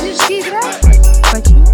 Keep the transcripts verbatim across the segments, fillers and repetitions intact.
снежки играешь? Почему?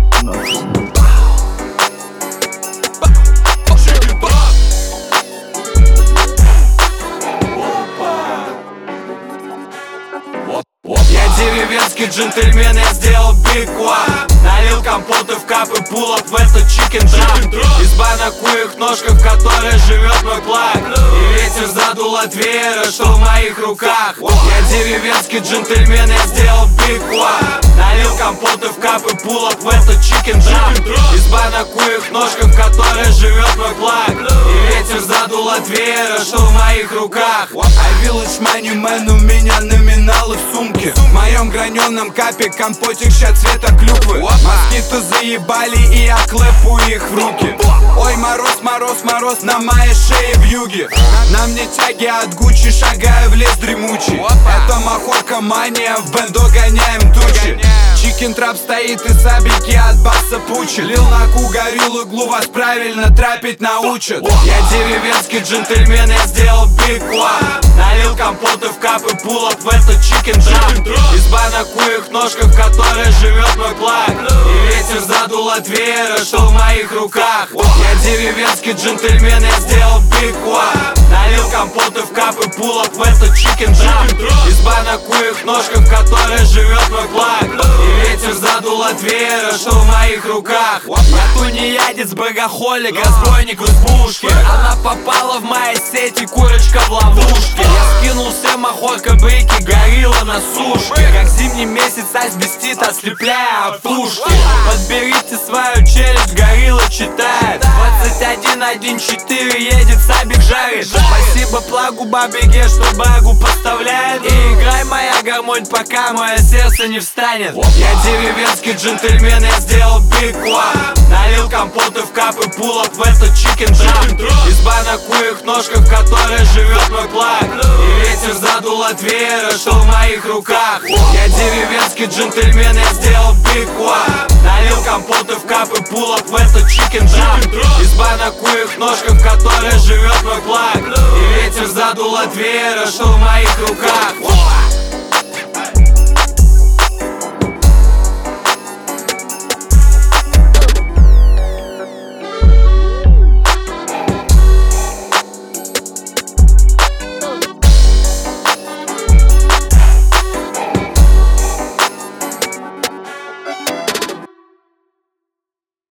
Я деревенский джентльмен, я сделал биг one. Налил компоты в капы, пулап в этот чикен драп. Изба на куях ножках, в которой живет мой плаг. И ветер задул от веера, что в моих руках. Я деревенский джентльмен, я сделал биг one. Налил компоты в капы, пулап в этот чикен драп. Изба на куях ножках, в которой живет мой плаг. И ветер задул от веера, что в моих руках. I village money man, у меня номиналы в сумке. В моем граненом капе компотик ща цвета клюквы. Москиты заебали и я клэпу их в руки. Ой, мороз, мороз, мороз на моей шее в юге. На мне тяги от Гуччи, шагаю в лес дремучий. Это махорка мания, в бендо гоняем тучи. Чикен трап стоит и сабики от баса пучи. Лил на ку гориллу иглу, вас правильно трапить научат. Я деревенский джентльмен, я сделал биг one. Налил компоты в капы, пулап в этот чикен драп. Изба на куях ножках, в которой живет мой плаг. И ветер задул от веера, что в моих руках. Я деревенский джентльмен, я сделал биг one. Налил компоты в капы, пулап в этот чикен драп. Изба на куях ножках, в которой живет мой плаг. И ветер задул от веера, что в моих руках. Я тунеядец, богохолик, разбойник в избушке. Она попала в мои сети, курочка в ловушке. Я скинул все махорка, брейки, горилла на сушке. Как зимний месяц асбестит, ослепляя от пушки. Подберите свою челюсть, горилла читает. Двадцать один один четыре едет, сабик жарит. Спасибо плагу бабиге, что багу поставляет. И играй моя гармонь, пока мое сердце не встанет. Я деревенский джентльмен, я сделал биг one. Налил компоты в капы, пулап в этот чикен драп. Изба на куях ножках, в которой живет мой плаг. И ветер задул от веера, что в моих руках. Я деревенский джентльмен, я сделал биг one. Налил компоты в капы, пулап в этот чикен драп. Изба на куях ножках, в которой живет мой плаг. И ветер задул от веера, что в моих руках.